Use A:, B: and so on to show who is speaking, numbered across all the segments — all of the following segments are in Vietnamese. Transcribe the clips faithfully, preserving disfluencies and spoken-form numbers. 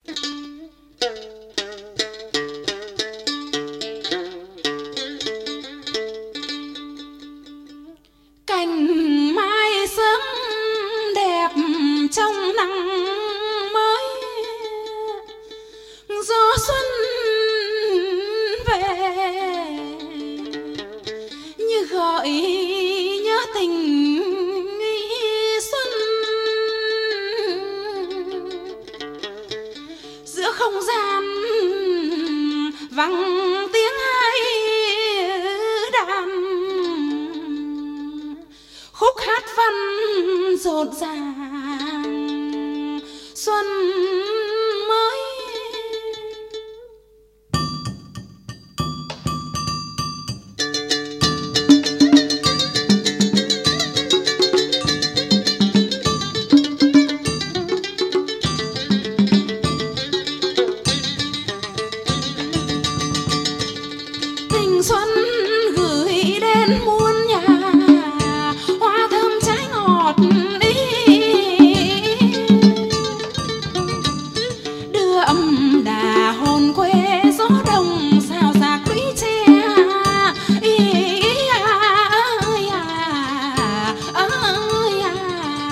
A: Cành mai sớm đẹp trong nắng mới, gió xuân về như gợi nhớ tình xuân. Giữa không gian vang tiếng ai đàn, khúc hát văn rộn ràng xuân mới. Tình xuân gửi đến muôn nhà, hoa thơm trái ngọt ý, đưa âm đà hồn quê gió đồng xào xạc lũy tre. Ý, ý, à, ơi à, ơi à.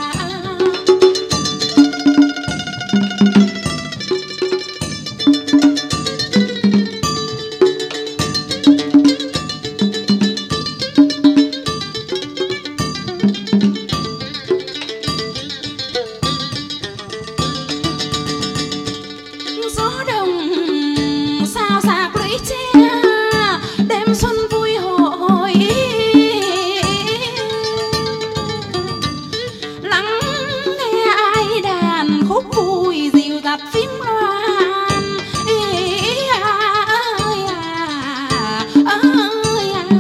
A: Gió đồng sao xạc lũy tre, đêm xuân vui hội, lắng nghe ai đàn khúc vui dịu dặt phím loan. Ý, à, ơi à, ơi à.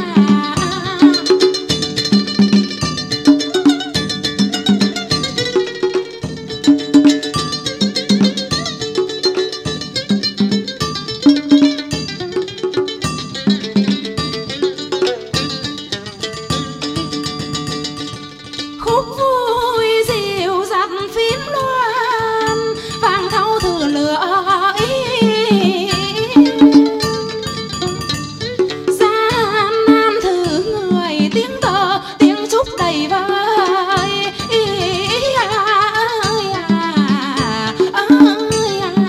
A: Khúc vui dịu dặt phím loan, vang thâu thừa lửa ý, gian nan thử người tiếng tơ tiếng chúc đầy vơi. Ý, à, ơi à, ơi à.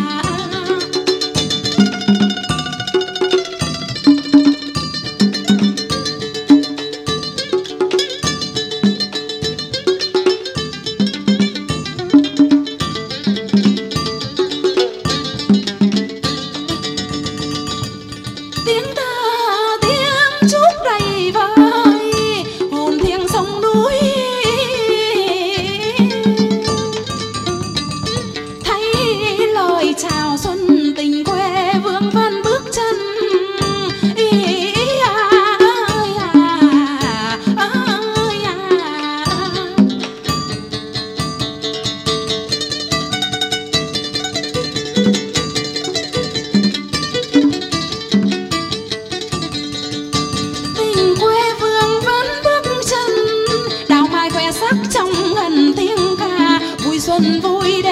A: Tiếng tơ tiếng chúc đầy vơi, hồn thiêng sông núi, thấy lời chào xuân tình quê vương vấn bước chân. Ý, à, ơi à, ơi à. Tình quê vương vấn bước chân, đào mai khoe sắc trong ngần tiếng ca, vui xuân vui